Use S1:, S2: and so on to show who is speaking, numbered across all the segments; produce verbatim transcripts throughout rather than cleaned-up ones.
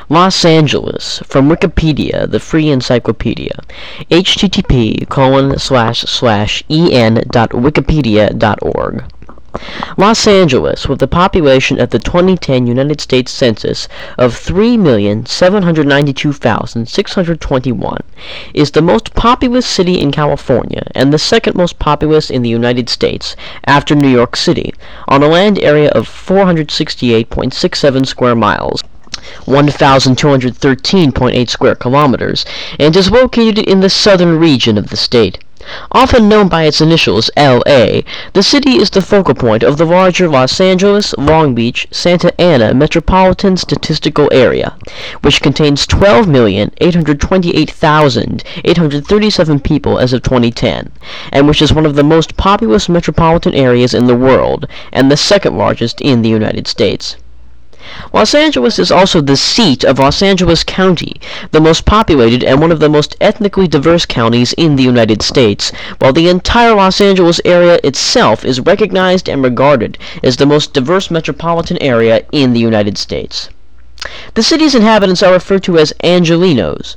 S1: Los Angeles, from Wikipedia, the free encyclopedia. http colon slash slash en dot wikipedia dot org. Los Angeles, with a population at the twenty ten United States Census of three million seven hundred ninety-two thousand six hundred twenty-one, is the most populous city in California and the second most populous in the United States after New York City, on a land area of four hundred sixty-eight point six seven square miles, one thousand two hundred thirteen point eight square kilometers, and is located in the southern region of the state. Often known by its initials L A, the city is the focal point of the larger Los Angeles, Long Beach, Santa Ana Metropolitan Statistical Area, which contains twelve million eight hundred twenty-eight thousand eight hundred thirty-seven people as of twenty ten, and which is one of the most populous metropolitan areas in the world, and the second largest in the United States. Los Angeles is also the seat of Los Angeles County, the most populated and one of the most ethnically diverse counties in the United States, while the entire Los Angeles area itself is recognized and regarded as the most diverse metropolitan area in the United States. The city's inhabitants are referred to as Angelinos.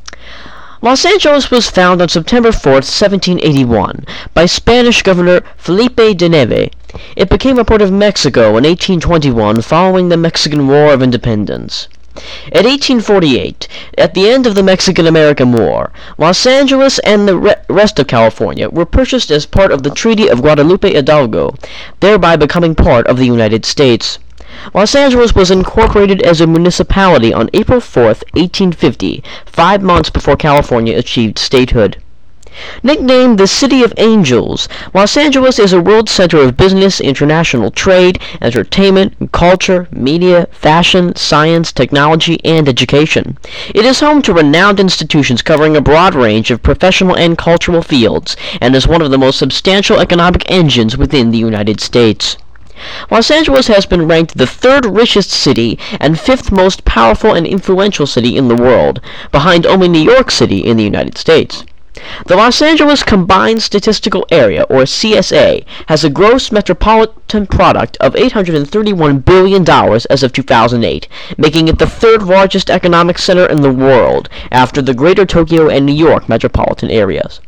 S1: Los Angeles was founded on September fourth, seventeen eighty-one, by Spanish Governor Felipe de Neve. It became a port of Mexico in eighteen twenty-one following the Mexican War of Independence. In eighteen forty-eight, at the end of the Mexican-American War, Los Angeles and the re- rest of California were purchased as part of the Treaty of Guadalupe Hidalgo, thereby becoming part of the United States. Los Angeles was incorporated as a municipality on April fourth, eighteen fifty, five months before California achieved statehood. Nicknamed the City of Angels, Los Angeles is a world center of business, international trade, entertainment, culture, media, fashion, science, technology, and education. It is home to renowned institutions covering a broad range of professional and cultural fields, and is one of the most substantial economic engines within the United States. Los Angeles has been ranked the third richest city and fifth most powerful and influential city in the world, behind only New York City in the United States. The Los Angeles Combined Statistical Area, or C S A, has a gross metropolitan product of eight hundred thirty-one billion dollars as of two thousand eight, making it the third largest economic center in the world, after the Greater Tokyo and New York metropolitan areas.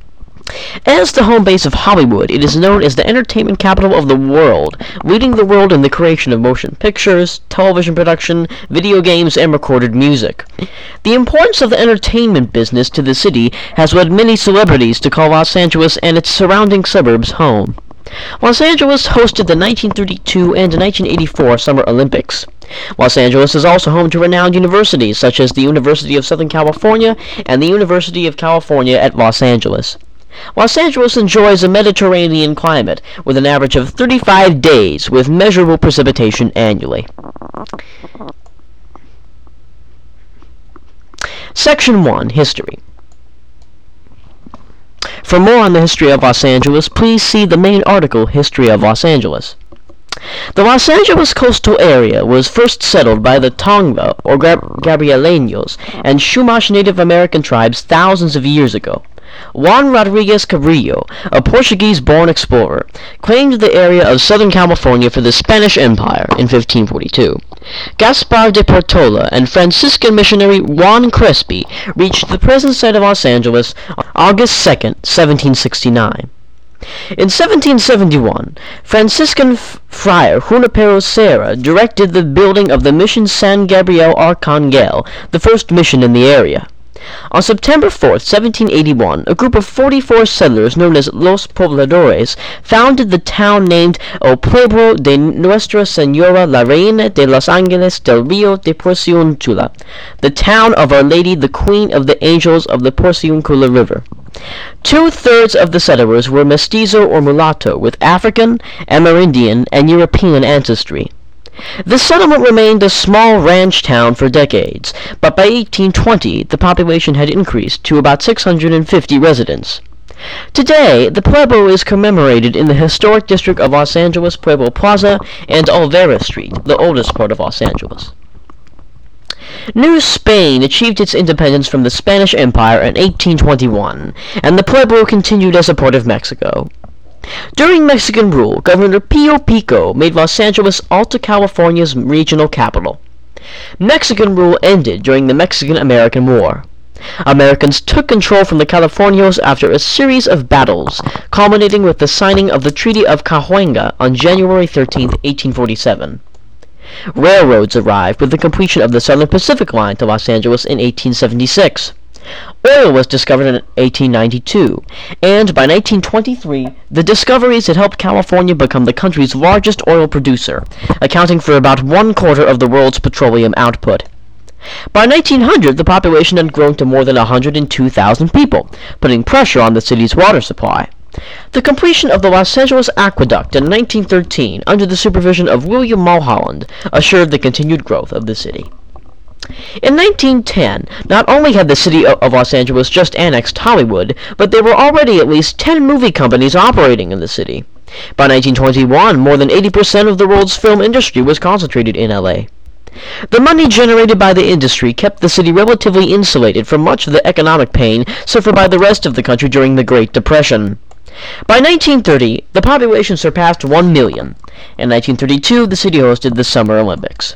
S1: As the home base of Hollywood, it is known as the entertainment capital of the world, leading the world in the creation of motion pictures, television production, video games, and recorded music. The importance of the entertainment business to the city has led many celebrities to call Los Angeles and its surrounding suburbs home. Los Angeles hosted the nineteen thirty-two and nineteen eighty-four Summer Olympics. Los Angeles is also home to renowned universities such as the University of Southern California and the University of California at Los Angeles. Los Angeles enjoys a Mediterranean climate, with an average of thirty-five days with measurable precipitation annually. Section one. History. For more on the history of Los Angeles, please see the main article, History of Los Angeles. The Los Angeles coastal area was first settled by the Tongva, or Gab- Gabrieleños, and Chumash Native American tribes thousands of years ago. Juan Rodriguez Cabrillo, a Portuguese-born explorer, claimed the area of Southern California for the Spanish Empire in fifteen forty-two. Gaspar de Portola and Franciscan missionary Juan Crespi reached the present site of Los Angeles on August second, seventeen sixty-nine. In seventeen seventy-one, Franciscan f- friar Junipero Serra directed the building of the Mission San Gabriel Arcangel, the first mission in the area. On September fourth, seventeen eighty-one, a group of forty-four settlers known as Los Pobladores founded the town named El Pueblo de Nuestra Señora la Reina de los Ángeles del Rio de Porciúncula, the town of Our Lady, the Queen of the Angels of the Porciúncula River. Two-thirds of the settlers were mestizo or mulatto, with African, Amerindian, and European ancestry. The settlement remained a small ranch town for decades, but by eighteen twenty the population had increased to about six hundred fifty residents. Today, the Pueblo is commemorated in the historic district of Los Angeles Pueblo Plaza and Olvera Street, the oldest part of Los Angeles. New Spain achieved its independence from the Spanish Empire in eighteen twenty-one, and the Pueblo continued as a part of Mexico. During Mexican rule, Governor Pio Pico made Los Angeles Alta California's regional capital. Mexican rule ended during the Mexican-American War. Americans took control from the Californios after a series of battles, culminating with the signing of the Treaty of Cahuenga on January thirteenth, eighteen forty-seven. Railroads arrived with the completion of the Southern Pacific Line to Los Angeles in eighteen seventy-six. Oil was discovered in eighteen ninety-two, and by nineteen twenty-three, the discoveries had helped California become the country's largest oil producer, accounting for about one quarter of the world's petroleum output. By nineteen hundred, the population had grown to more than one hundred two thousand people, putting pressure on the city's water supply. The completion of the Los Angeles Aqueduct in nineteen thirteen, under the supervision of William Mulholland, assured the continued growth of the city. In nineteen ten, not only had the city of Los Angeles just annexed Hollywood, but there were already at least ten movie companies operating in the city. By nineteen twenty-one, more than eighty percent of the world's film industry was concentrated in L A. The money generated by the industry kept the city relatively insulated from much of the economic pain suffered by the rest of the country during the Great Depression. By nineteen thirty, the population surpassed one million. In nineteen thirty-two, the city hosted the Summer Olympics.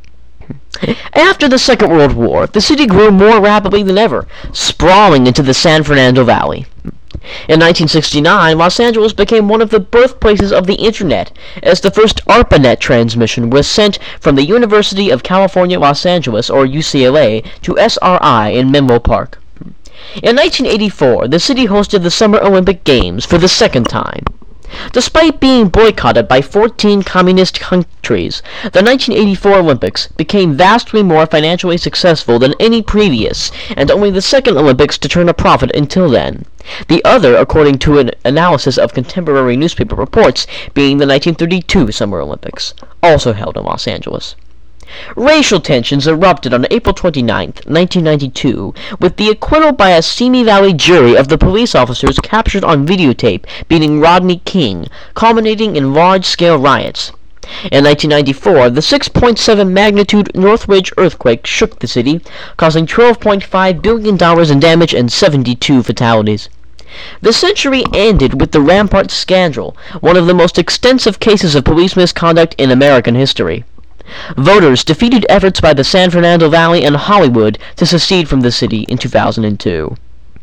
S1: After the Second World War, the city grew more rapidly than ever, sprawling into the San Fernando Valley. In nineteen sixty-nine, Los Angeles became one of the birthplaces of the Internet, as the first ARPANET transmission was sent from the University of California, Los Angeles, or U C L A, to S R I in Menlo Park. In nineteen eighty-four, the city hosted the Summer Olympic Games for the second time. Despite being boycotted by fourteen communist countries, the nineteen eighty-four Olympics became vastly more financially successful than any previous, and only the second Olympics to turn a profit until then. The other, according to an analysis of contemporary newspaper reports, being the nineteen thirty-two Summer Olympics, also held in Los Angeles. Racial tensions erupted on April twenty-ninth, nineteen ninety-two, with the acquittal by a Simi Valley jury of the police officers captured on videotape beating Rodney King, culminating in large-scale riots. In nineteen ninety-four, the six point seven magnitude Northridge earthquake shook the city, causing twelve point five billion dollars in damage and seventy-two fatalities. The century ended with the Rampart Scandal, one of the most extensive cases of police misconduct in American history. Voters defeated efforts by the San Fernando Valley and Hollywood to secede from the city in two thousand two.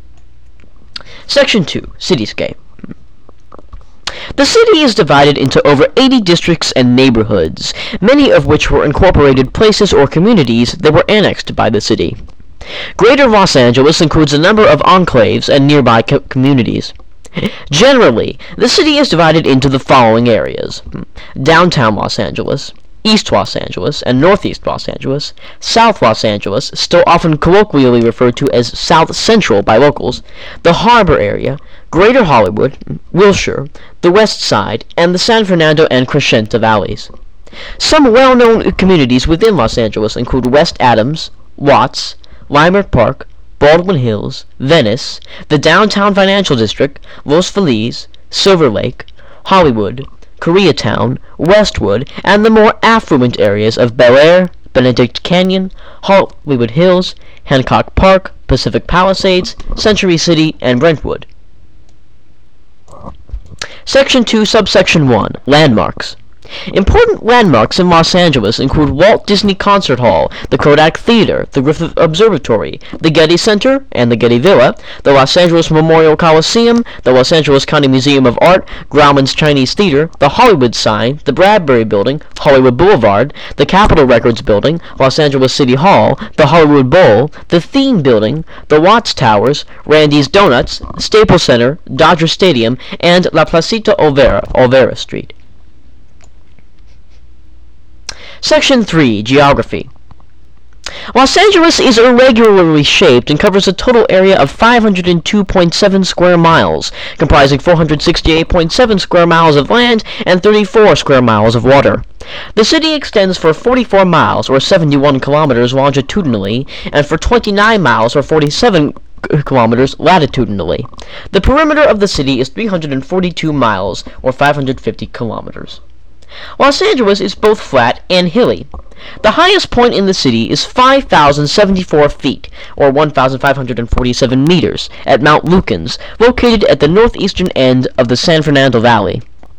S1: Section two. Cityscape. The city is divided into over eighty districts and neighborhoods, many of which were incorporated places or communities that were annexed by the city. Greater Los Angeles includes a number of enclaves and nearby co- communities. Generally, the city is divided into the following areas: Downtown Los Angeles, East Los Angeles and Northeast Los Angeles, South Los Angeles, still often colloquially referred to as South Central by locals, the Harbor area, Greater Hollywood, Wilshire, the West Side, and the San Fernando and Crescenta Valleys. Some well-known communities within Los Angeles include West Adams, Watts, Leimert Park, Baldwin Hills, Venice, the Downtown Financial District, Los Feliz, Silver Lake, Hollywood, Koreatown, Westwood, and the more affluent areas of Bel Air, Benedict Canyon, Hollywood Hills, Hancock Park, Pacific Palisades, Century City, and Brentwood. Section two, Subsection one. Landmarks. Important landmarks in Los Angeles include Walt Disney Concert Hall, the Kodak Theater, the Griffith Observatory, the Getty Center and the Getty Villa, the Los Angeles Memorial Coliseum, the Los Angeles County Museum of Art, Grauman's Chinese Theater, the Hollywood Sign, the Bradbury Building, Hollywood Boulevard, the Capitol Records Building, Los Angeles City Hall, the Hollywood Bowl, the Theme Building, the Watts Towers, Randy's Donuts, Staples Center, Dodger Stadium, and La Placita Olvera, Olvera Street. Section three. Geography. Los Angeles is irregularly shaped and covers a total area of five hundred two point seven square miles, comprising four hundred sixty-eight point seven square miles of land and thirty-four square miles of water. The city extends for forty-four miles, or seventy-one kilometers longitudinally, and for twenty-nine miles, or forty-seven kilometers latitudinally. The perimeter of the city is three hundred forty-two miles, or five hundred fifty kilometers. Los Angeles is both flat and hilly. The highest point in the city is five thousand seventy-four feet, or one thousand five hundred forty-seven meters, at Mount Lukens, located at the northeastern end of the San Fernando Valley.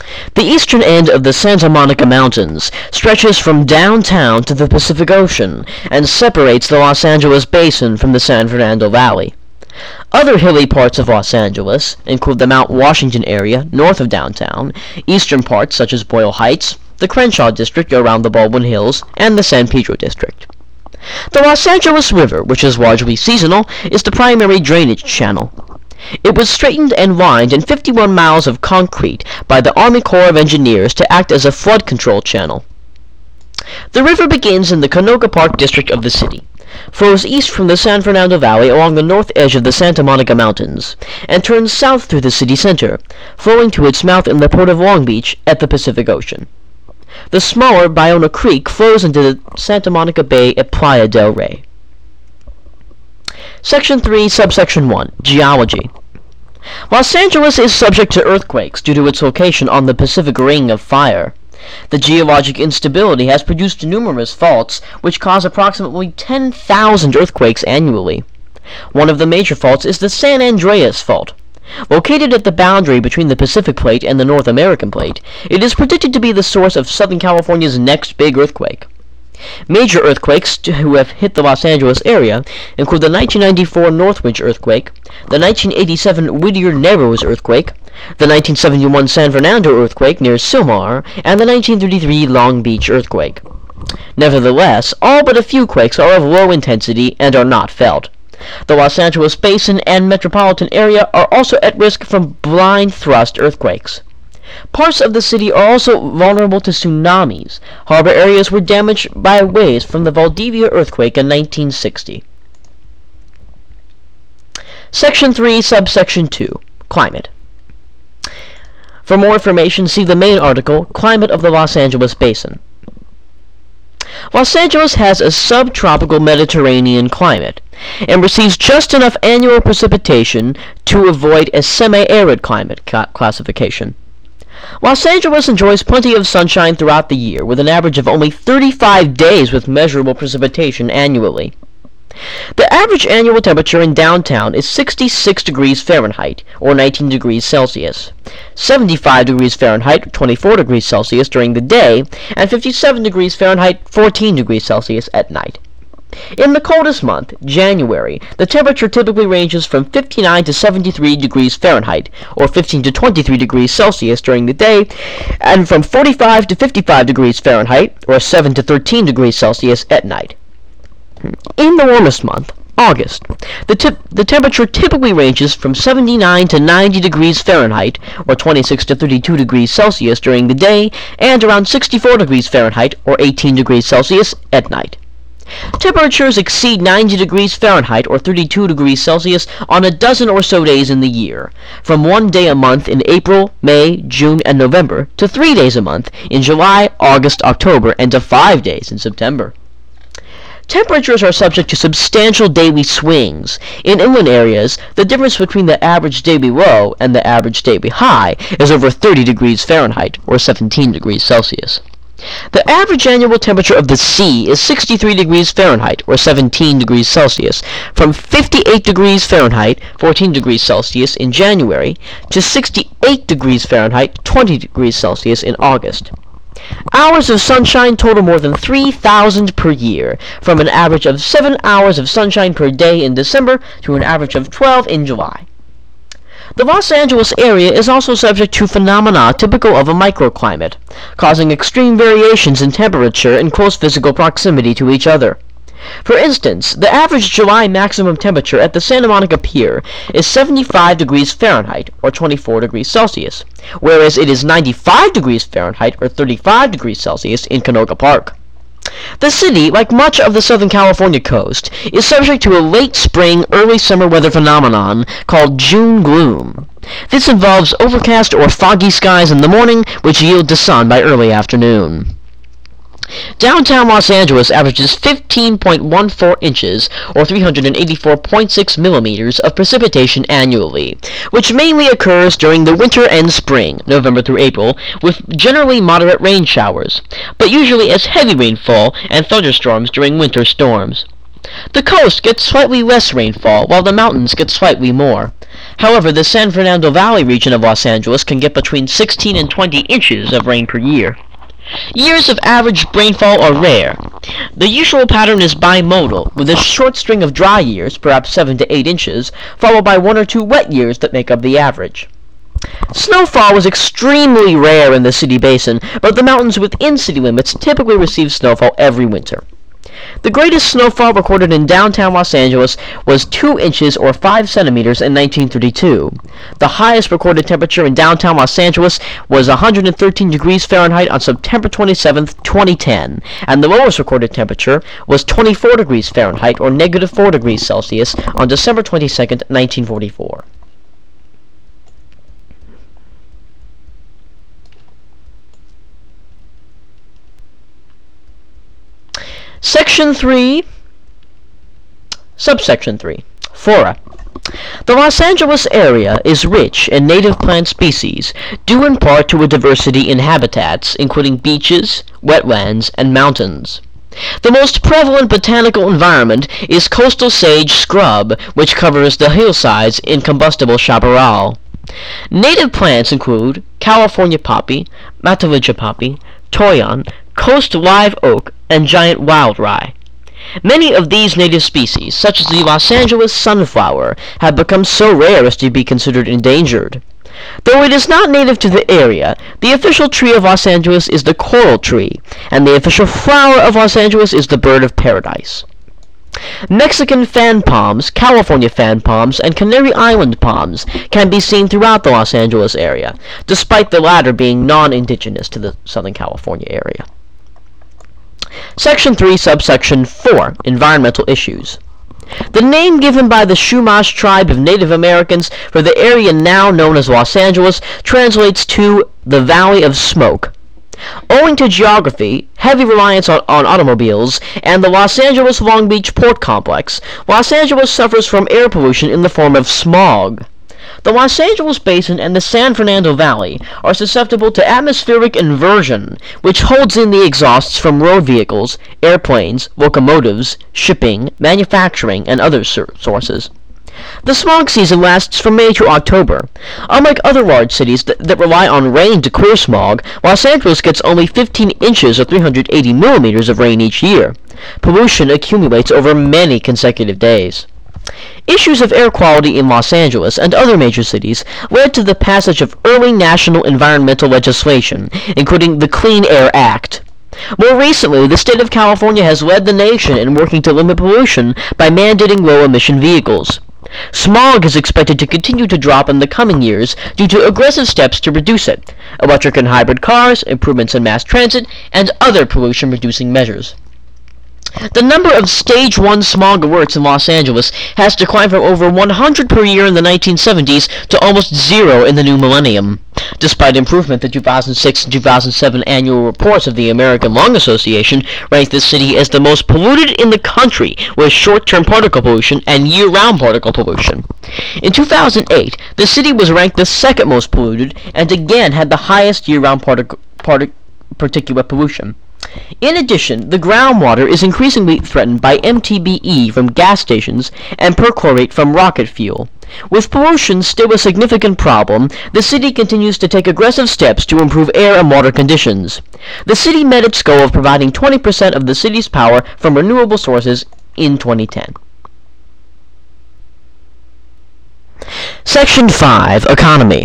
S1: The eastern end of the Santa Monica Mountains stretches from downtown to the Pacific Ocean and separates the Los Angeles Basin from the San Fernando Valley. Other hilly parts of Los Angeles include the Mount Washington area north of downtown, eastern parts such as Boyle Heights, the Crenshaw District around the Baldwin Hills, and the San Pedro District. The Los Angeles River, which is largely seasonal, is the primary drainage channel. It was straightened and lined in fifty-one miles of concrete by the Army Corps of Engineers to act as a flood control channel. The river begins in the Canoga Park district of the city, flows east from the San Fernando Valley along the north edge of the Santa Monica Mountains, and turns south through the city center, flowing to its mouth in the port of Long Beach at the Pacific Ocean. The smaller Ballona Creek flows into the Santa Monica Bay at Playa del Rey. Section three, Subsection one, Geology. Los Angeles is subject to earthquakes due to its location on the Pacific Ring of Fire. The geologic instability has produced numerous faults, which cause approximately ten thousand earthquakes annually. One of the major faults is the San Andreas Fault. Located at the boundary between the Pacific Plate and the North American Plate, it is predicted to be the source of Southern California's next big earthquake. Major earthquakes who have hit the Los Angeles area include the nineteen ninety-four Northridge earthquake, the nineteen eighty-seven Whittier-Narrows earthquake, the nineteen seventy-one San Fernando earthquake near Sylmar, and the nineteen thirty-three Long Beach earthquake. Nevertheless, all but a few quakes are of low intensity and are not felt. The Los Angeles Basin and metropolitan area are also at risk from blind thrust earthquakes. Parts of the city are also vulnerable to tsunamis. Harbor areas were damaged by waves from the Valdivia earthquake in nineteen sixty. Section three, Subsection two, Climate. For more information, see the main article, Climate of the Los Angeles Basin. Los Angeles has a subtropical Mediterranean climate and receives just enough annual precipitation to avoid a semi-arid climate ca- classification. Los Angeles enjoys plenty of sunshine throughout the year, with an average of only thirty-five days with measurable precipitation annually. The average annual temperature in downtown is sixty-six degrees Fahrenheit, or nineteen degrees Celsius, seventy-five degrees Fahrenheit, twenty-four degrees Celsius during the day, and fifty-seven degrees Fahrenheit, fourteen degrees Celsius at night. In the coldest month, January, the temperature typically ranges from fifty-nine to seventy-three degrees Fahrenheit, or fifteen to twenty-three degrees Celsius during the day, and from forty-five to fifty-five degrees Fahrenheit, or seven to thirteen degrees Celsius at night. In the warmest month, August, the, tip, the temperature typically ranges from seventy-nine to ninety degrees Fahrenheit, or twenty-six to thirty-two degrees Celsius during the day, and around sixty-four degrees Fahrenheit, or eighteen degrees Celsius at night. Temperatures exceed ninety degrees Fahrenheit or thirty-two degrees Celsius on a dozen or so days in the year, from one day a month in April, May, June, and November, to three days a month in July, August, October, and to five days in September. Temperatures are subject to substantial daily swings. In inland areas, the difference between the average daily low and the average daily high is over thirty degrees Fahrenheit or seventeen degrees Celsius. The average annual temperature of the sea is sixty-three degrees Fahrenheit, or seventeen degrees Celsius, from fifty-eight degrees Fahrenheit, fourteen degrees Celsius in January, to sixty-eight degrees Fahrenheit, twenty degrees Celsius in August. Hours of sunshine total more than three thousand per year, from an average of seven hours of sunshine per day in December to an average of twelve in July. The Los Angeles area is also subject to phenomena typical of a microclimate, causing extreme variations in temperature in close physical proximity to each other. For instance, the average July maximum temperature at the Santa Monica Pier is seventy-five degrees Fahrenheit, or twenty-four degrees Celsius, whereas it is ninety-five degrees Fahrenheit, or thirty-five degrees Celsius in Canoga Park. The city, like much of the Southern California coast, is subject to a late spring, early summer weather phenomenon called June gloom. This involves overcast or foggy skies in the morning, which yield to sun by early afternoon. Downtown Los Angeles averages fifteen point one four inches, or three hundred eighty-four point six millimeters, of precipitation annually, which mainly occurs during the winter and spring, November through April, with generally moderate rain showers, but usually as heavy rainfall and thunderstorms during winter storms. The coast gets slightly less rainfall, while the mountains get slightly more. However, the San Fernando Valley region of Los Angeles can get between sixteen and twenty inches of rain per year. Years of average rainfall are rare. The usual pattern is bimodal, with a short string of dry years, perhaps seven to eight inches, followed by one or two wet years that make up the average. Snowfall is extremely rare in the city basin, but the mountains within city limits typically receive snowfall every winter. The greatest snowfall recorded in downtown Los Angeles was two inches or five centimeters in nineteen thirty-two. The highest recorded temperature in downtown Los Angeles was one hundred thirteen degrees Fahrenheit on September twenty-seventh, twenty ten, and the lowest recorded temperature was twenty-four degrees Fahrenheit or negative four degrees Celsius on December twenty-second, nineteen forty-four. Section three, Subsection three, Flora. The Los Angeles area is rich in native plant species, due in part to a diversity in habitats, including beaches, wetlands, and mountains. The most prevalent botanical environment is coastal sage scrub, which covers the hillsides in combustible chaparral. Native plants include California poppy, Matavija poppy, toyon, coast live oak, and giant wild rye. Many of these native species, such as the Los Angeles sunflower, have become so rare as to be considered endangered. Though it is not native to the area, the official tree of Los Angeles is the coral tree, and the official flower of Los Angeles is the bird of paradise. Mexican fan palms, California fan palms, and Canary Island palms can be seen throughout the Los Angeles area, despite the latter being non-indigenous to the Southern California area. Section three, Subsection four, Environmental Issues. The name given by the Chumash tribe of Native Americans for the area now known as Los Angeles translates to the Valley of Smoke. Owing to geography, heavy reliance on, on automobiles, and the Los Angeles-Long Beach Port Complex, Los Angeles suffers from air pollution in the form of smog. The Los Angeles Basin and the San Fernando Valley are susceptible to atmospheric inversion, which holds in the exhausts from road vehicles, airplanes, locomotives, shipping, manufacturing, and other sur- sources. The smog season lasts from May to October. Unlike other large cities that, that rely on rain to clear smog, Los Angeles gets only fifteen inches or three hundred eighty millimeters of rain each year. Pollution accumulates over many consecutive days. Issues of air quality in Los Angeles and other major cities led to the passage of early national environmental legislation, including the Clean Air Act. More recently, the state of California has led the nation in working to limit pollution by mandating low-emission vehicles. Smog is expected to continue to drop in the coming years due to aggressive steps to reduce it, electric and hybrid cars, improvements in mass transit, and other pollution-reducing measures. The number of Stage one smog alerts in Los Angeles has declined from over one hundred per year in the nineteen seventies to almost zero in the new millennium. Despite improvement, the two thousand six and two thousand seven annual reports of the American Lung Association ranked this city as the most polluted in the country with short-term particle pollution and year-round particle pollution. In two thousand eight, the city was ranked the second most polluted and again had the highest year-round partic- partic- particulate pollution. In addition, the groundwater is increasingly threatened by M T B E from gas stations and perchlorate from rocket fuel. With pollution still a significant problem, the city continues to take aggressive steps to improve air and water conditions. The city met its goal of providing twenty percent of the city's power from renewable sources in twenty ten. Section five, Economy.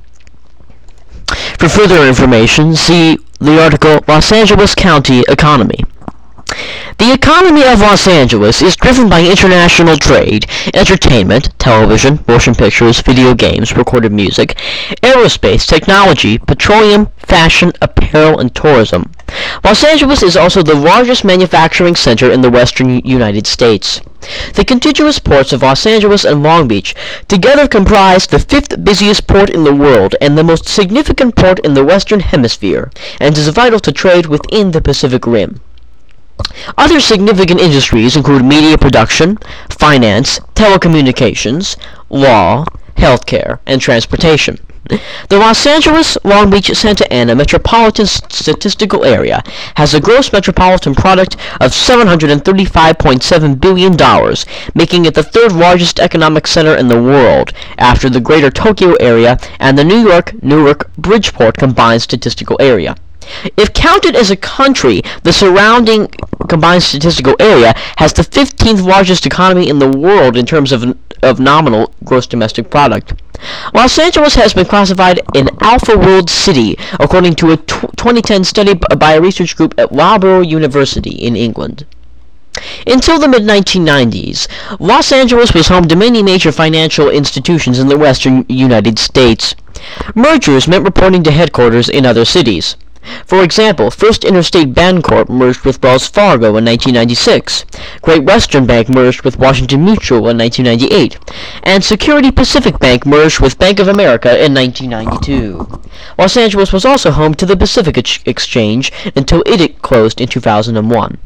S1: For further information, see the article Los Angeles County Economy. The economy of Los Angeles is driven by international trade, entertainment, television, motion pictures, video games, recorded music, aerospace, technology, petroleum, fashion, apparel, and tourism. Los Angeles is also the largest manufacturing center in the western United States. The contiguous ports of Los Angeles and Long Beach together comprise the fifth busiest port in the world and the most significant port in the Western Hemisphere, and is vital to trade within the Pacific Rim. Other significant industries include media production, finance, telecommunications, law, healthcare, and transportation. The Los Angeles, Long Beach, Santa Ana Metropolitan Statistical Area has a gross metropolitan product of seven hundred thirty-five point seven billion dollars, making it the third largest economic center in the world, after the Greater Tokyo Area and the New York, Newark, Bridgeport combined statistical area. If counted as a country, the surrounding combined statistical area has the fifteenth largest economy in the world in terms of, of nominal gross domestic product. Los Angeles has been classified an Alpha World City, according to a twenty ten study by a research group at Loughborough University in England. Until the mid nineteen nineties, Los Angeles was home to many major financial institutions in the western United States. Mergers meant reporting to headquarters in other cities. For example, First Interstate Bancorp merged with Wells Fargo in nineteen ninety-six, Great Western Bank merged with Washington Mutual in nineteen ninety-eight, and Security Pacific Bank merged with Bank of America in nineteen ninety-two. Los Angeles was also home to the Pacific Exchange until it closed in two thousand one.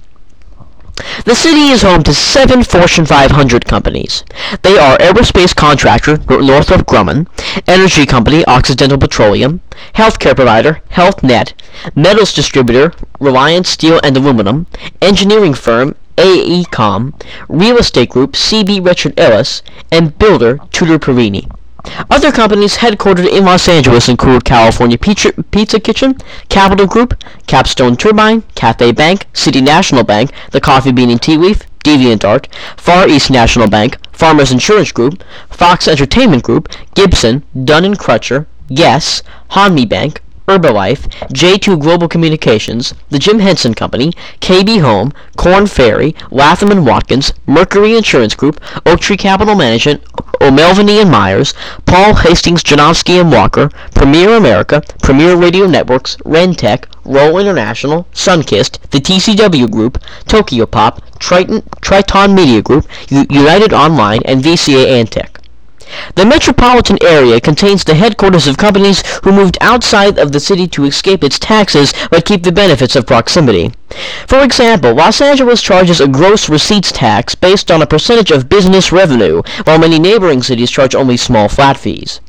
S1: The city is home to seven Fortune five hundred companies. They are aerospace contractor Northrop Grumman, energy company Occidental Petroleum, healthcare provider HealthNet, metals distributor Reliance Steel and Aluminum, engineering firm AECOM, real estate group C B Richard Ellis, and builder Tudor Perini. Other companies headquartered in Los Angeles include California Pizza, Pizza Kitchen, Capital Group, Capstone Turbine, Cathay Bank, City National Bank, The Coffee Bean and Tea Leaf, DeviantArt, Far East National Bank, Farmers Insurance Group, Fox Entertainment Group, Gibson, Dun and Crutcher, Guess, Hanmi Bank, Herbalife, J two Global Communications, The Jim Henson Company, K B Home, Korn Ferry, Latham and Watkins, Mercury Insurance Group, Oaktree Capital Management, O'Melveny and Myers, Paul Hastings Janowski and Walker, Premier America, Premier Radio Networks, Rentec, Roll International, Sunkist, the T C W Group, Tokyo Pop, Triton, Triton Media Group, U- United Online, and V C A Antec. The metropolitan area contains the headquarters of companies who moved outside of the city to escape its taxes but keep the benefits of proximity. For example, Los Angeles charges a gross receipts tax based on a percentage of business revenue, while many neighboring cities charge only small flat fees.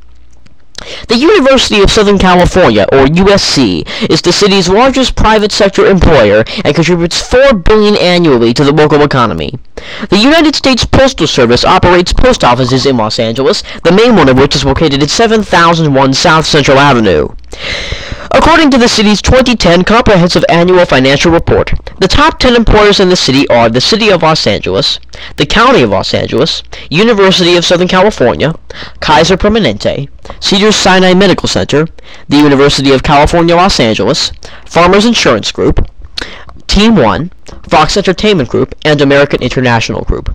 S1: The University of Southern California, or U S C, is the city's largest private sector employer and contributes four billion dollars annually to the local economy. The United States Postal Service operates post offices in Los Angeles, the main one of which is located at seven thousand one South Central Avenue. According to the city's twenty ten Comprehensive Annual Financial Report, the top ten employers in the city are the City of Los Angeles, the County of Los Angeles, University of Southern California, Kaiser Permanente, Cedars-Sinai Medical Center, the University of California, Los Angeles, Farmers Insurance Group, Team One, Fox Entertainment Group, and American International Group.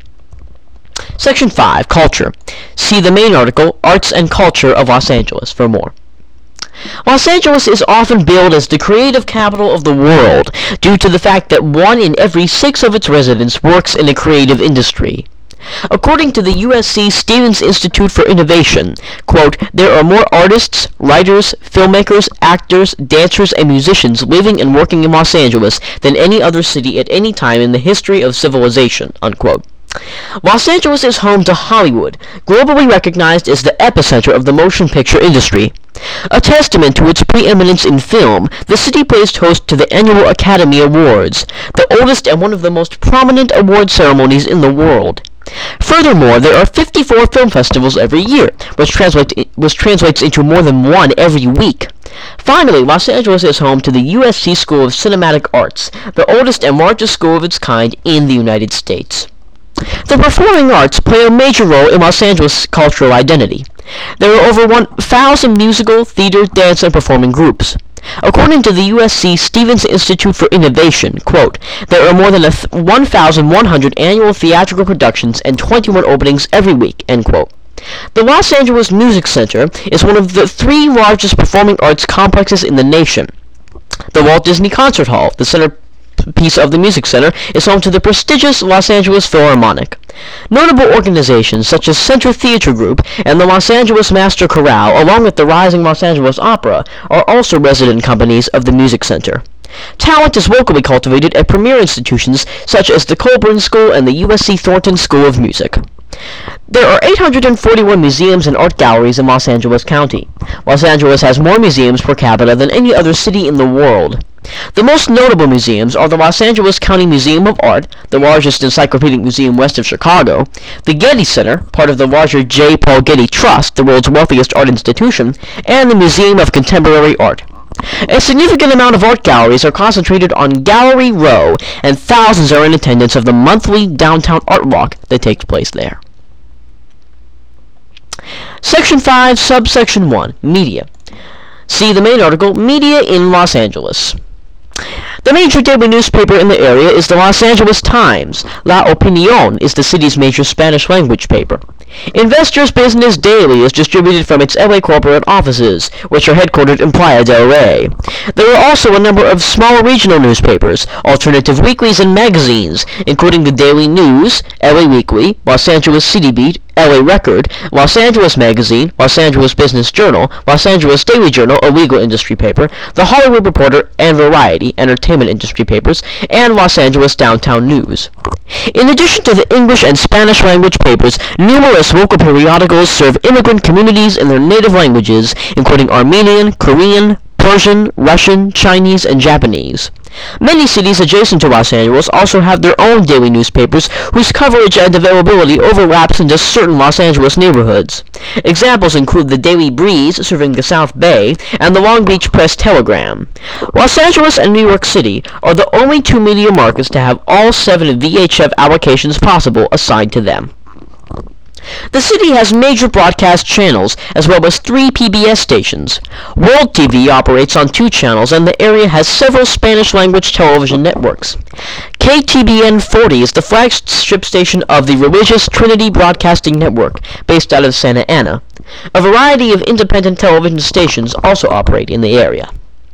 S1: Section five, Culture. See the main article, Arts and Culture of Los Angeles, for more. Los Angeles is often billed as the creative capital of the world due to the fact that one in every six of its residents works in a creative industry. According to the U S C Stevens Institute for Innovation, quote, there are more artists, writers, filmmakers, actors, dancers, and musicians living and working in Los Angeles than any other city at any time in the history of civilization, unquote. Los Angeles is home to Hollywood, globally recognized as the epicenter of the motion picture industry. A testament to its preeminence in film, the city plays host to the annual Academy Awards, the oldest and one of the most prominent award ceremonies in the world. Furthermore, there are fifty-four film festivals every year, which, translate, which translates into more than one every week. Finally, Los Angeles is home to the U S C School of Cinematic Arts, the oldest and largest school of its kind in the United States. The performing arts play a major role in Los Angeles' cultural identity. There are over one thousand musical, theater, dance, and performing groups. According to the U S C Stevens Institute for Innovation, quote, there are more than th- one thousand one hundred annual theatrical productions and twenty-one openings every week, end quote. The Los Angeles Music Center is one of the three largest performing arts complexes in the nation. The Walt Disney Concert Hall, the centerpiece of the Music Center, is home to the prestigious Los Angeles Philharmonic. Notable organizations such as Center Theatre Group and the Los Angeles Master Chorale, along with the rising Los Angeles Opera, are also resident companies of the Music Center. Talent is locally cultivated at premier institutions such as the Colburn School and the U S C Thornton School of Music. There are eight hundred forty-one museums and art galleries in Los Angeles County. Los Angeles has more museums per capita than any other city in the world. The most notable museums are the Los Angeles County Museum of Art, the largest encyclopedic museum west of Chicago, the Getty Center, part of the larger J. Paul Getty Trust, the world's wealthiest art institution, and the Museum of Contemporary Art. A significant amount of art galleries are concentrated on Gallery Row, and thousands are in attendance of the monthly downtown art walk that takes place there. Section five, Subsection one, Media. See the main article, Media in Los Angeles. The major daily newspaper in the area is the Los Angeles Times. La Opinión is the city's major Spanish-language paper. Investor's Business Daily is distributed from its L A corporate offices, which are headquartered in Playa del Rey. There are also a number of smaller regional newspapers, alternative weeklies, and magazines, including the Daily News, L A Weekly, Los Angeles City Beat, L A Record, Los Angeles Magazine, Los Angeles Business Journal, Los Angeles Daily Journal, a legal industry paper, The Hollywood Reporter, and Variety, entertainment industry papers, and Los Angeles Downtown News. In addition to the English and Spanish language papers, numerous local periodicals serve immigrant communities in their native languages, including Armenian, Korean, Persian, Russian, Chinese, and Japanese. Many cities adjacent to Los Angeles also have their own daily newspapers whose coverage and availability overlaps in just certain Los Angeles neighborhoods. Examples include the Daily Breeze, serving the South Bay, and the Long Beach Press-Telegram. Los Angeles and New York City are the only two media markets to have all seven V H F allocations possible assigned to them. The city has major broadcast channels, as well as three P B S stations. World T V operates on two channels, and the area has several Spanish-language television networks. K T B N forty is the flagship station of the religious Trinity Broadcasting Network, based out of Santa Ana. A variety of independent television stations also operate in the area.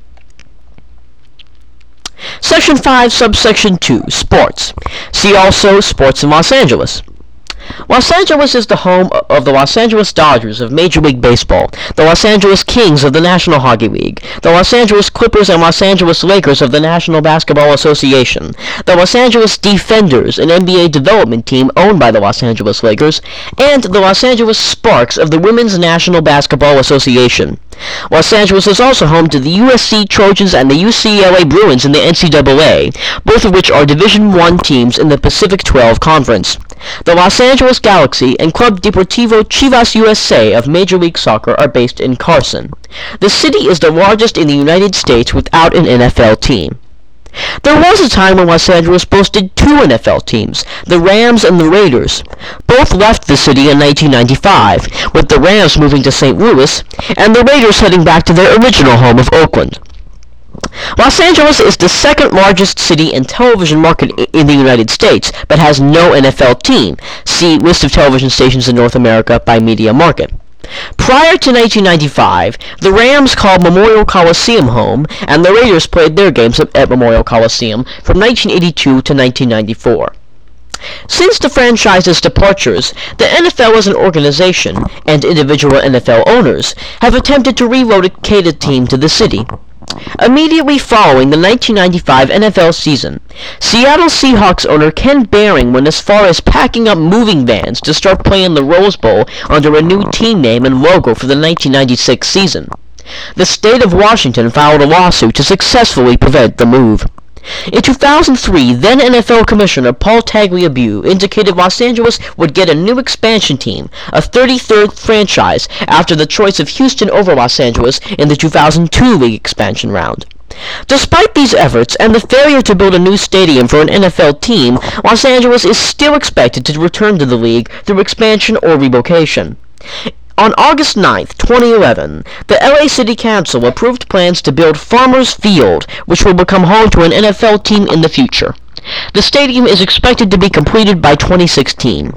S1: Section five, Subsection two, Sports. See also Sports in Los Angeles. Los Angeles is the home of the Los Angeles Dodgers of Major League Baseball, the Los Angeles Kings of the National Hockey League, the Los Angeles Clippers and Los Angeles Lakers of the National Basketball Association, the Los Angeles Defenders, an N B A development team owned by the Los Angeles Lakers, and the Los Angeles Sparks of the Women's National Basketball Association. Los Angeles is also home to the U S C Trojans and the U C L A Bruins in the N C double A, both of which are Division one teams in the Pacific twelve Conference. The Los Angeles Galaxy and Club Deportivo Chivas U S A of Major League Soccer are based in Carson. The city is the largest in the United States without an N F L team. There was a time when Los Angeles boasted two N F L teams, the Rams and the Raiders. Both left the city in nineteen ninety-five, with the Rams moving to Saint Louis, and the Raiders heading back to their original home of Oakland. Los Angeles is the second largest city and television market in the United States, but has no N F L team. See List of television stations in North America by media market. Prior to nineteen ninety-five, the Rams called Memorial Coliseum home, and the Raiders played their games at Memorial Coliseum from nineteen eighty-two to nineteen ninety-four. Since the franchise's departures, the N F L as an organization, and individual N F L owners, have attempted to relocate a team to the city. Immediately following the nineteen ninety-five N F L season, Seattle Seahawks owner Ken Behring went as far as packing up moving vans to start playing the Rose Bowl under a new team name and logo for the nineteen ninety-six season. The state of Washington filed a lawsuit to successfully prevent the move. In two thousand three, then N F L Commissioner Paul Tagliabue indicated Los Angeles would get a new expansion team, a thirty-third franchise, after the choice of Houston over Los Angeles in the two thousand two league expansion round. Despite these efforts and the failure to build a new stadium for an N F L team, Los Angeles is still expected to return to the league through expansion or relocation. On August ninth, twenty eleven, the L A City Council approved plans to build Farmers Field, which will become home to an N F L team in the future. The stadium is expected to be completed by twenty sixteen.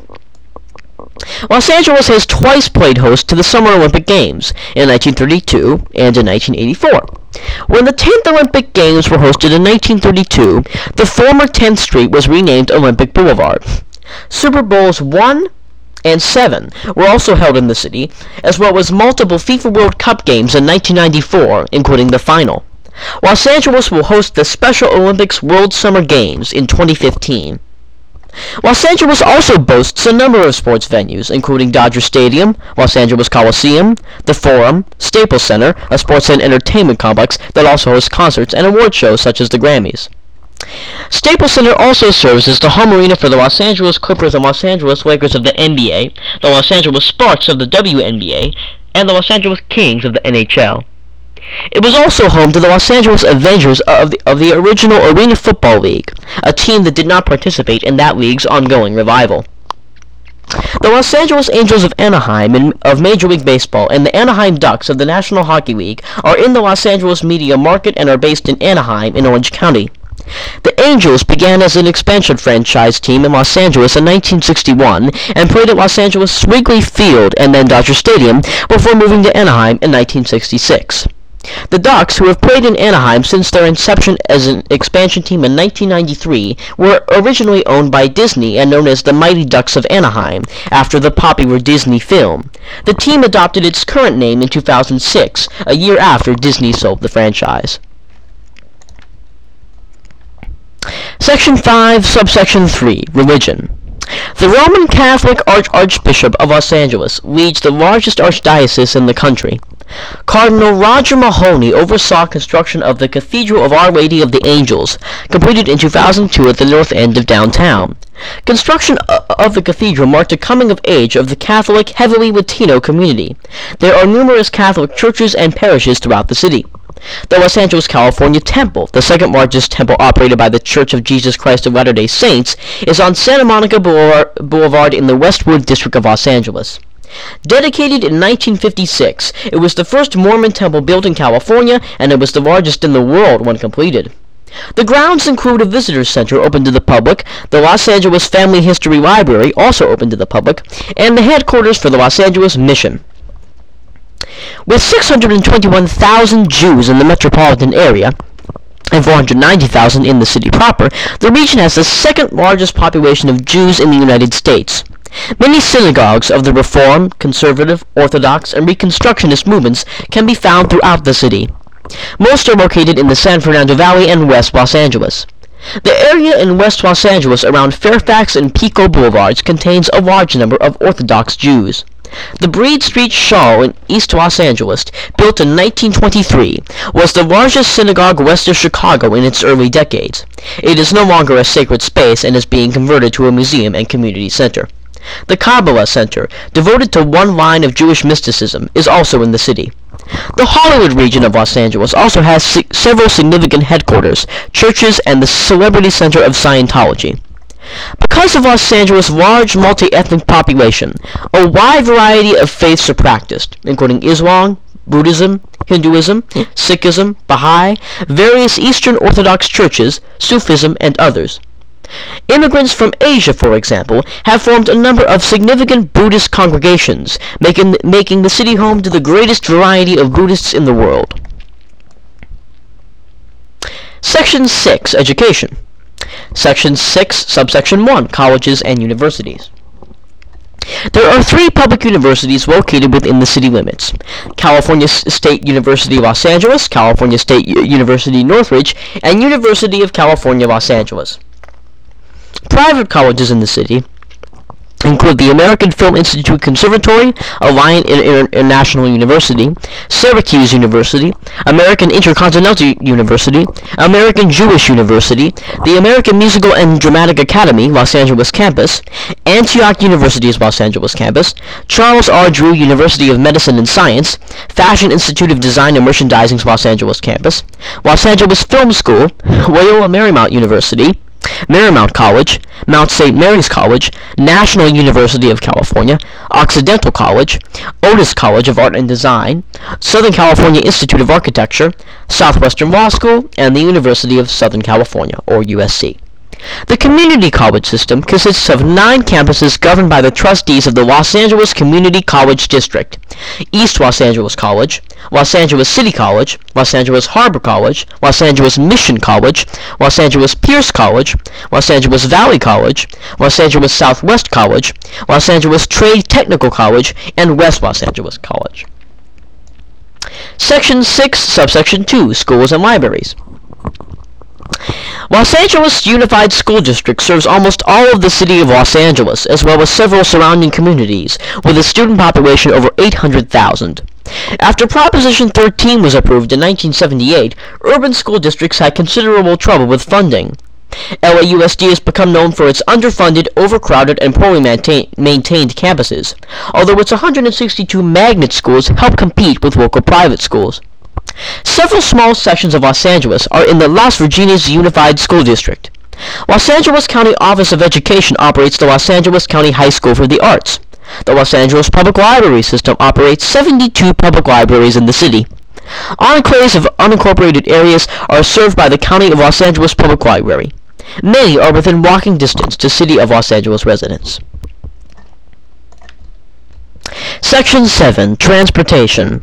S1: Los Angeles has twice played host to the Summer Olympic Games, in nineteen thirty-two and in nineteen eighty-four. When the tenth Olympic Games were hosted in nineteen thirty-two, the former tenth Street was renamed Olympic Boulevard. Super Bowls one and seven were also held in the city, as well as multiple FIFA World Cup games in nineteen ninety-four, including the final. Los Angeles will host the Special Olympics World Summer Games in twenty fifteen. Los Angeles also boasts a number of sports venues, including Dodger Stadium, Los Angeles Coliseum, the Forum, Staples Center, a sports and entertainment complex that also hosts concerts and award shows such as the Grammys. Staples Center also serves as the home arena for the Los Angeles Clippers and Los Angeles Lakers of the N B A, the Los Angeles Sparks of the W N B A, and the Los Angeles Kings of the N H L. It was also home to the Los Angeles Avengers of the, of the original Arena Football League, a team that did not participate in that league's ongoing revival. The Los Angeles Angels of Anaheim in, of Major League Baseball and the Anaheim Ducks of the National Hockey League are in the Los Angeles media market and are based in Anaheim in Orange County. The Angels began as an expansion franchise team in Los Angeles in nineteen sixty-one and played at Los Angeles Wrigley Field and then Dodger Stadium before moving to Anaheim in nineteen sixty-six. The Ducks, who have played in Anaheim since their inception as an expansion team in nineteen ninety-three, were originally owned by Disney and known as the Mighty Ducks of Anaheim, after the popular Disney film. The team adopted its current name in two thousand six, a year after Disney sold the franchise. Section five, Subsection three, Religion. The Roman Catholic Arch Archbishop of Los Angeles leads the largest archdiocese in the country. Cardinal Roger Mahoney oversaw construction of the Cathedral of Our Lady of the Angels, completed in two thousand two at the north end of downtown. Construction of the cathedral marked a coming of age of the Catholic, heavily Latino community. There are numerous Catholic churches and parishes throughout the city. The Los Angeles, California Temple, the second largest temple operated by the Church of Jesus Christ of Latter-day Saints, is on Santa Monica Boulevard in the Westwood district of Los Angeles. Dedicated in nineteen fifty-six, it was the first Mormon temple built in California, and it was the largest in the world when completed. The grounds include a visitor's center open to the public, the Los Angeles Family History Library, also open to the public, and the headquarters for the Los Angeles Mission. With six hundred twenty-one thousand Jews in the metropolitan area, and four hundred ninety thousand in the city proper, the region has the second largest population of Jews in the United States. Many synagogues of the Reform, Conservative, Orthodox, and Reconstructionist movements can be found throughout the city. Most are located in the San Fernando Valley and West Los Angeles. The area in West Los Angeles around Fairfax and Pico Boulevards contains a large number of Orthodox Jews. The Breed Street Shul in East Los Angeles, built in nineteen twenty-three, was the largest synagogue west of Chicago in its early decades. It is no longer a sacred space and is being converted to a museum and community center. The Kabbalah Center, devoted to one line of Jewish mysticism, is also in the city. The Hollywood region of Los Angeles also has si- several significant headquarters, churches, and the Celebrity Center of Scientology. Because of Los Angeles' large multi-ethnic population, a wide variety of faiths are practiced, including Islam, Buddhism, Hinduism, Sikhism, Baha'i, various Eastern Orthodox churches, Sufism, and others. Immigrants from Asia, for example, have formed a number of significant Buddhist congregations, making, making the city home to the greatest variety of Buddhists in the world. Section six, Education. Section six, Subsection one, Colleges and Universities. There are three public universities located within the city limits: California State University Los Angeles, California State U- University Northridge, and University of California Los Angeles. Private colleges in the city include the American Film Institute Conservatory, Alliant International University, Syracuse University, American Intercontinental University, American Jewish University, the American Musical and Dramatic Academy, Los Angeles Campus, Antioch University's Los Angeles Campus, Charles R. Drew University of Medicine and Science, Fashion Institute of Design and Merchandising's Los Angeles Campus, Los Angeles Film School, Loyola Marymount University, Marymount College, Mount Saint Mary's College, National University of California, Occidental College, Otis College of Art and Design, Southern California Institute of Architecture, Southwestern Law School, and the University of Southern California, or U S C. The community college system consists of nine campuses governed by the trustees of the Los Angeles Community College District: East Los Angeles College, Los Angeles City College, Los Angeles Harbor College, Los Angeles Mission College, Los Angeles Pierce College, Los Angeles Valley College, Los Angeles Southwest College, Los Angeles Trade Technical College, and West Los Angeles College. Section six, Subsection two, Schools and Libraries. Los Angeles Unified School District serves almost all of the city of Los Angeles, as well as several surrounding communities, with a student population over eight hundred thousand. After Proposition thirteen was approved in nineteen seventy-eight, urban school districts had considerable trouble with funding. L A U S D has become known for its underfunded, overcrowded, and poorly maintain- maintained campuses, although its one hundred sixty-two magnet schools help compete with local private schools. Several small sections of Los Angeles are in the Las Virgenes Unified School District. Los Angeles County Office of Education operates the Los Angeles County High School for the Arts. The Los Angeles Public Library System operates seventy-two public libraries in the city. Enclaves of unincorporated areas are served by the County of Los Angeles Public Library. Many are within walking distance to City of Los Angeles residents. Section seven. Transportation.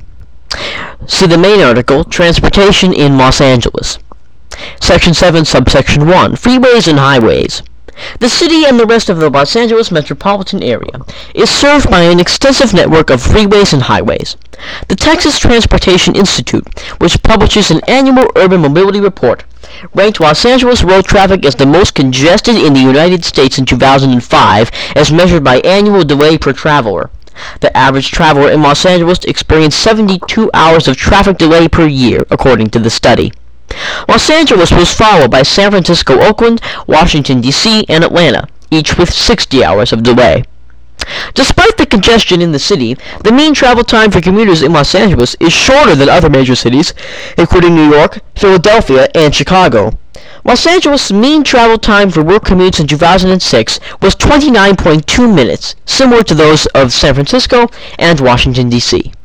S1: See the main article, Transportation in Los Angeles. Section seven, Subsection one, Freeways and Highways. The city and the rest of the Los Angeles metropolitan area is served by an extensive network of freeways and highways. The Texas Transportation Institute, which publishes an annual urban mobility report, ranked Los Angeles road traffic as the most congested in the United States in two thousand five, as measured by annual delay per traveler. The average traveler in Los Angeles experienced seventy-two hours of traffic delay per year, according to the study. Los Angeles was followed by San Francisco, Oakland, Washington, D C, and Atlanta, each with sixty hours of delay. Despite the congestion in the city, the mean travel time for commuters in Los Angeles is shorter than other major cities, including New York, Philadelphia, and Chicago. Los Angeles' mean travel time for work commutes in two thousand six was twenty-nine point two minutes, similar to those of San Francisco and Washington, D C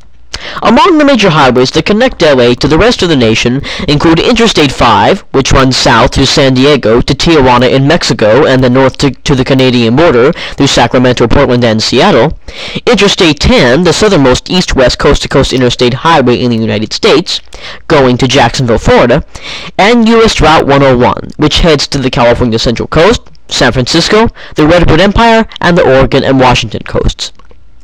S1: Among the major highways that connect L A to the rest of the nation include Interstate five, which runs south through San Diego to Tijuana in Mexico and then north to, to the Canadian border through Sacramento, Portland, and Seattle, Interstate ten, the southernmost east-west coast-to-coast interstate highway in the United States, going to Jacksonville, Florida, and U S Route one oh one, which heads to the California Central Coast, San Francisco, the Redwood Empire, and the Oregon and Washington coasts.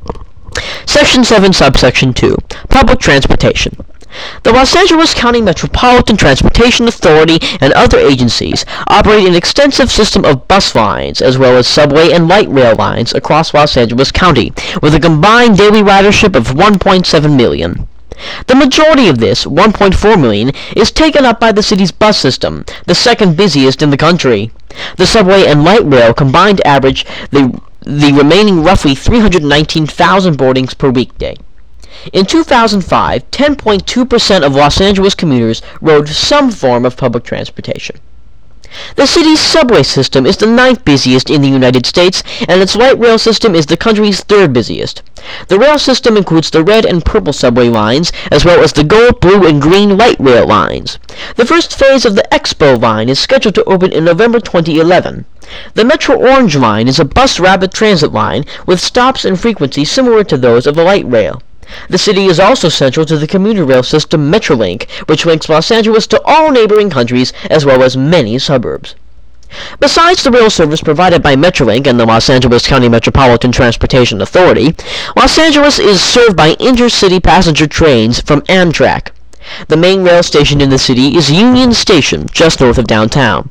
S1: Section seven, Subsection two, Public Transportation. The Los Angeles County Metropolitan Transportation Authority and other agencies operate an extensive system of bus lines, as well as subway and light rail lines across Los Angeles County, with a combined daily ridership of one point seven million. The majority of this, one point four million, is taken up by the city's bus system, the second busiest in the country. The subway and light rail combined average the the remaining roughly three hundred nineteen thousand boardings per weekday. In two thousand five, ten point two percent of Los Angeles commuters rode some form of public transportation. The city's subway system is the ninth busiest in the United States, and its light rail system is the country's third busiest. The rail system includes the red and purple subway lines, as well as the gold, blue, and green light rail lines. The first phase of the Expo line is scheduled to open in November twenty eleven. The Metro Orange line is a bus rapid transit line with stops and frequency similar to those of the light rail. The city is also central to the commuter rail system Metrolink, which links Los Angeles to all neighboring countries as well as many suburbs. Besides the rail service provided by Metrolink and the Los Angeles County Metropolitan Transportation Authority, Los Angeles is served by intercity passenger trains from Amtrak. The main rail station in the city is Union Station, just north of downtown.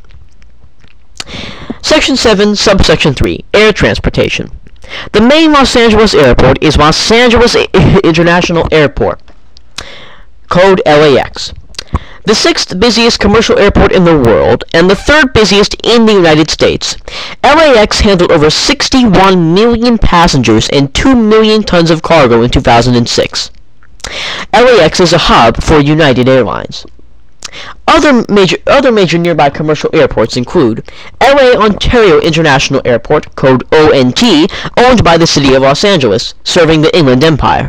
S1: Section seven, Subsection three, Air Transportation. The main Los Angeles airport is Los Angeles International Airport, code L A X. The sixth busiest commercial airport in the world, and the third busiest in the United States. L A X handled over sixty-one million passengers and two million tons of cargo in two thousand six. L A X is a hub for United Airlines. Other major other major nearby commercial airports include L A Ontario International Airport, code O N T, owned by the City of Los Angeles, serving the Inland Empire.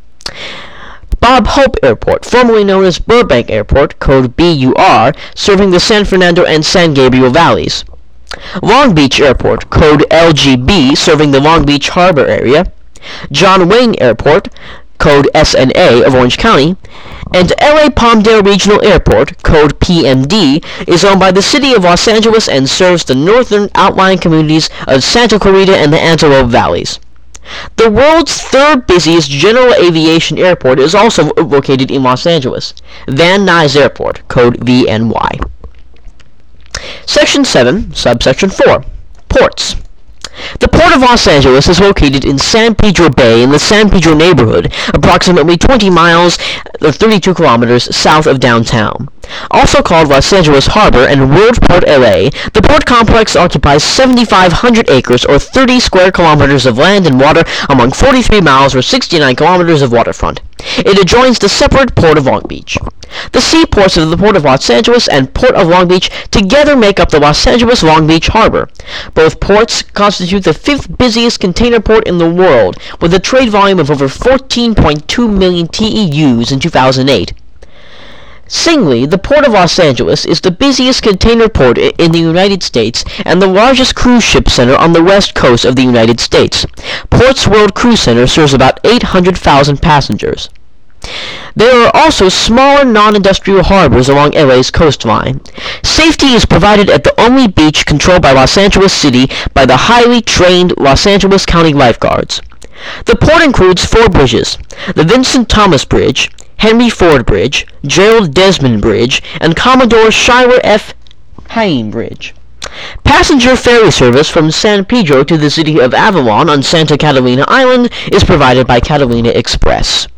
S1: Bob Hope Airport, formerly known as Burbank Airport, code B U R, serving the San Fernando and San Gabriel Valleys. Long Beach Airport, code L G B, serving the Long Beach Harbor area. John Wayne Airport, code S N A of Orange County, and L A Palmdale Regional Airport, code P M D, is owned by the City of Los Angeles and serves the northern outlying communities of Santa Clarita and the Antelope Valleys. The world's third busiest general aviation airport is also located in Los Angeles, Van Nuys Airport, code V N Y. Section seven, Subsection four. Ports. The Port of Los Angeles is located in San Pedro Bay in the San Pedro neighborhood, approximately twenty miles or thirty-two kilometers south of downtown. Also called Los Angeles Harbor and World Port L A, the port complex occupies seven thousand five hundred acres or thirty square kilometers of land and water among forty-three miles or sixty-nine kilometers of waterfront. It adjoins the separate Port of Long Beach. The seaports of the Port of Los Angeles and Port of Long Beach together make up the Los Angeles Long Beach Harbor. Both ports constitute the fifth busiest container port in the world, with a trade volume of over fourteen point two million T E Us in two thousand eight. Singly, the Port of Los Angeles is the busiest container port in the United States and the largest cruise ship center on the west coast of the United States. Ports World Cruise Center serves about eight hundred thousand passengers. There are also smaller non-industrial harbors along L A's coastline. Safety is provided at the only beach controlled by Los Angeles City by the highly trained Los Angeles County lifeguards. The port includes four bridges: the Vincent Thomas Bridge, Henry Ford Bridge, Gerald Desmond Bridge, and Commodore Schuyler F. Hayne Bridge. Passenger ferry service from San Pedro to the city of Avalon on Santa Catalina Island is provided by Catalina Express.